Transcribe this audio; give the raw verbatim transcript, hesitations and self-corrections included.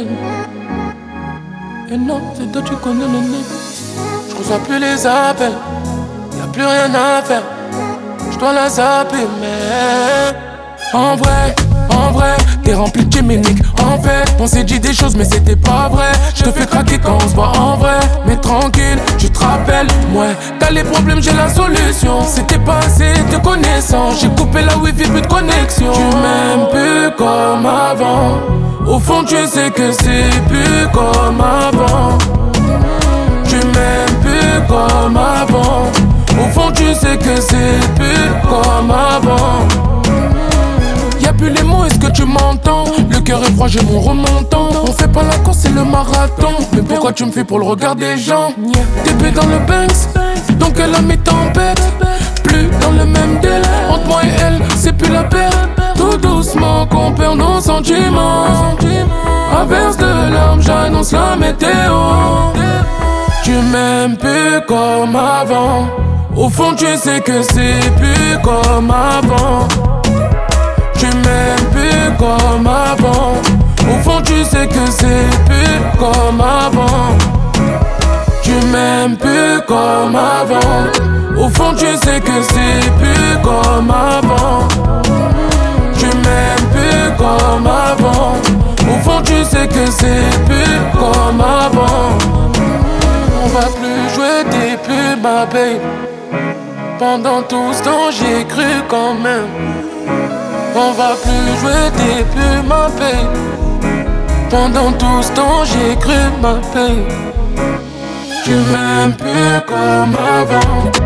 appels. Et non, c'est toi tu connais le nez. Je reçois plus les appels, y'a plus rien à faire. Je dois la zapper, mais en vrai, en vrai, t'es rempli de chimiques. En fait, on s'est dit des choses mais c'était pas vrai. Je te fais craquer quand on se voit en vrai. Mais tranquille, tu te rappelles, ouais. T'as les problèmes, j'ai la solution. C'était pas assez de connaissances. J'ai coupé la wifi, plus de connexion. Tu m'aimes plus comme avant. Au fond tu sais que c'est plus comme avant. Tu m'aimes plus comme avant. Au fond tu sais que c'est plus comme avant. Y'a plus les mots, est-ce que tu m'entends? Le cœur est froid, j'ai mon remontant. On fait pas la course, c'est le marathon. Mais pourquoi tu me fais pour le regard des gens? T P dans le Banks, donc elle a mis tempête. Plus dans le même délai. Entre moi et elle, c'est plus la paix. Tout doucement qu'on perd nos sentiments. Averse de larmes, j'annonce la météo. Tu m'aimes plus comme avant. Au fond tu sais que c'est plus comme avant. Tu m'aimes plus comme avant. Au fond tu sais que c'est plus comme avant. Tu m'aimes plus comme avant. Au fond tu sais que c'est plus comme avant. Tu m'aimes plus comme avant. Au fond tu sais que c'est plus comme avant. On va plus jouer, t'es plus ma babe. Pendant tout ce temps j'ai cru quand même. On va plus jouer, t'es plus ma babe. Pendant tout ce temps j'ai cru ma babe. Tu m'aimes plus comme avant.